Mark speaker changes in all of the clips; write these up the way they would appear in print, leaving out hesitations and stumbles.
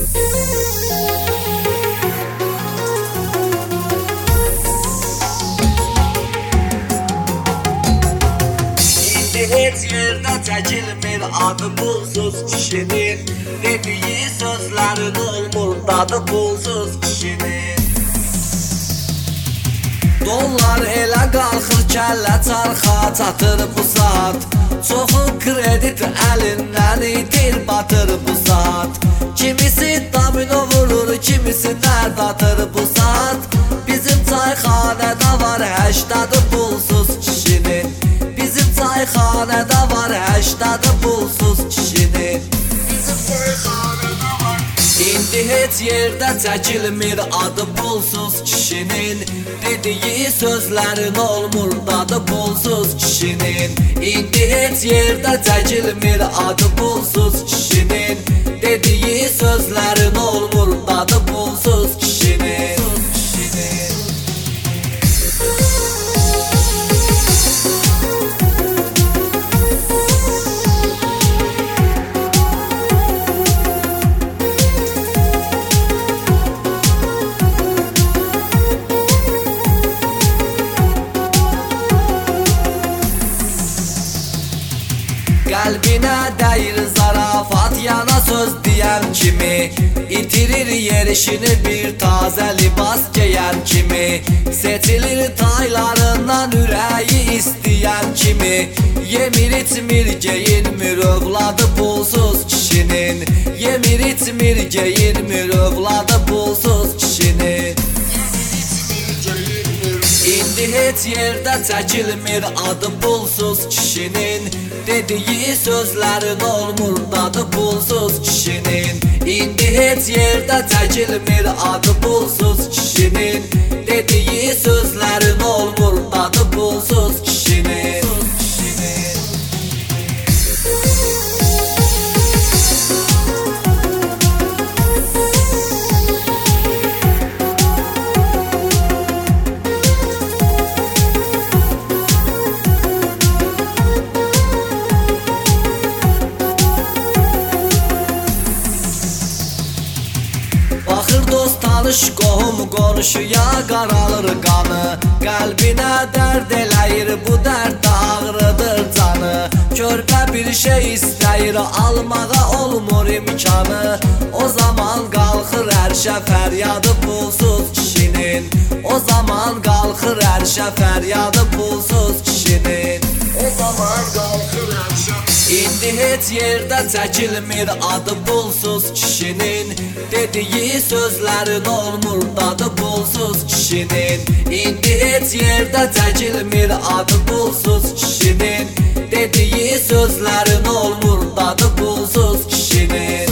Speaker 1: Heç yerdə çəkilmir adı pulsuz kişinin, dediyi sözlərin olmur dadı pulsuz kişinin. Dollar elə qalxır kəllə çarxa çatır bu saat, çoxu kredit əlindən itir batır bu saat. Kimisi domino vurur, kimisi nərd atır bu saat. Bizim çayxanədə var 80 pulsuz kişinin, bizim çayxanədə var 80 pulsuz kişinin. Bizim çayxanədə var. İndi heç yerdə çəkilmir adı pulsuz kişinin, dediyi sözlərin olmur dadı pulsuz kişinin. İndi heç yerdə çəkilmir adı pulsuz kişinin, dediyi sözlərin olmur dadı pulsuz kişinin. Qəlbinə dəyir zarafat yana söz deyən kimi, itirir yerişini bir tazə libas geyən kimi. Seçilir taylarından ürəyi istəyən kimi, yemir içmir geyinmir övladı pulsuz kişinin, yemir içmir geyinmir övladı pulsuz kişinin. İndi heç yerdə çəkilmir adı pulsuz kişinin, dediyi sözlərin olmur dadı pulsuz kişinin. İndi heç yerdə çəkilmir adı pulsuz kişinin, dediyi sözlərin olmur dadı pulsuz kişinin. Baxır dost tanış qohum qonşuya qaralır qanı, qəlbinə dərd eləyir bu dərd ağrıdır canı. Körpə bir şey istəyir almağa olmur imkanı, o zaman qalxır ərşə fəryadı pulsuz kişinin, o zaman qalxır ərşə fəryadı pulsuz kişinin, o zaman qalxır ərşə. İndi heç yerdə çəkilmir adı pulsuz kişinin, dediyi sözlərin olmur dadı pulsuz kişinin. İndi heç yerdə çəkilmir adı pulsuz kişinin, dediyi sözlərin olmur dadı pulsuz kişinin.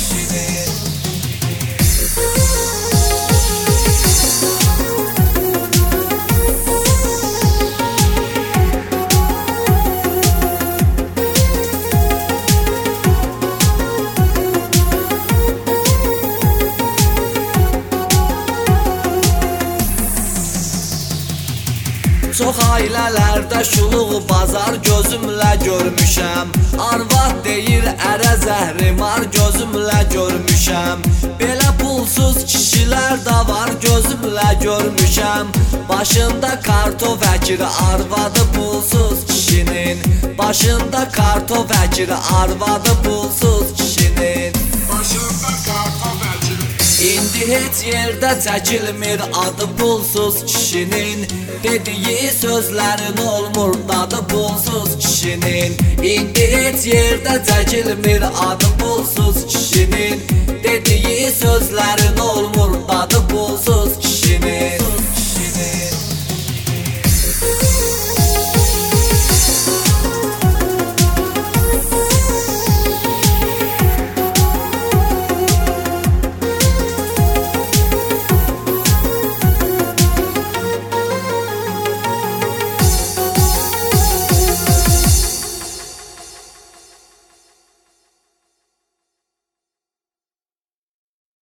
Speaker 1: Çox ailələrdə şuluq bazar gözümlə görmüşəm, arvad deyir ərə zəhrimar gözümlə görmüşəm. Belə pulsuz kişilər də var gözümlə görmüşəm, başında kartof əkir arvadı pulsuz kişinin, başında kartof əkir arvadı pulsuz kişinin, başında kartof əkir. İndi heç yerdə çəkilmir adı pulsuz kişinin, dediyi sözlərin olmur dadı pulsuz kişinin. İndi heç yerdə çəkilmir adı pulsuz kişinin, dediyi sözlərin olmur